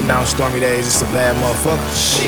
right now, stormy days, it's a bad motherfucker. Shit.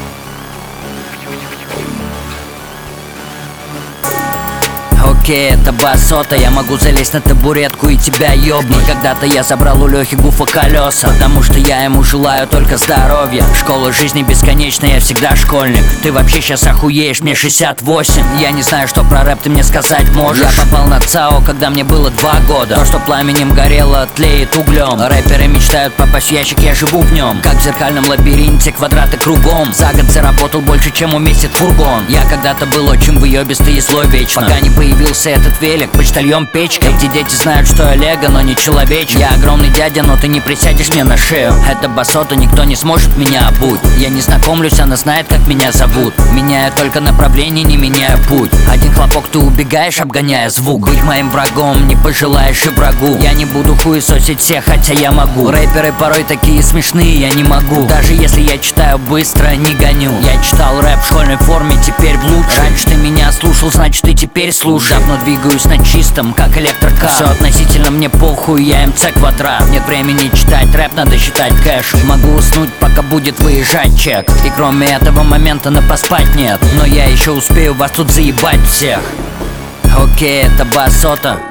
Окей, это басота, я могу залезть на табуретку и тебя ёбнуть. Когда-то я забрал у Лёхи Гуфа колеса, потому что я ему желаю только здоровья. Школа жизни бесконечна, я всегда школьник. Ты вообще сейчас охуеешь, мне 68. Я не знаю, что про рэп ты мне сказать можешь. Я попал на ЦАО, когда мне было 2 года. То, что пламенем горело, тлеет углем. Рэперы мечтают попасть в ящик, я живу в нем. Как в зеркальном лабиринте, квадраты кругом. За год заработал больше, чем уместит фургон. Я когда-то был очень выёбистый и злой вечно, пока не появился этот велик, почтальон печкой. Эти дети знают, что я лего, но не человечек. Я огромный дядя, но ты не присядешь мне на шею. Это басота, никто не сможет меня обуть. Я не знакомлюсь, она знает, как меня зовут. Меняю только направление, не меняю путь. Один хлопок, ты убегаешь, обгоняя звук. Быть моим врагом не пожелаешь и врагу. Я не буду хуесосить всех, хотя я могу. Рэперы порой такие смешные, я не могу. Даже если я читаю быстро, не гоню. Я читал рэп в школьной форме, теперь в лучшей. Раньше ты меня слушал, значит ты теперь слушай. Давно двигаюсь на чистом, как электрокар. Все относительно, мне похуй, я МЦ квадрат. Нет времени читать рэп, надо считать кэш. Могу уснуть, пока будет выезжать чек. И кроме этого момента на поспать нет. Но я еще успею вас тут заебать всех. Окей, это басота.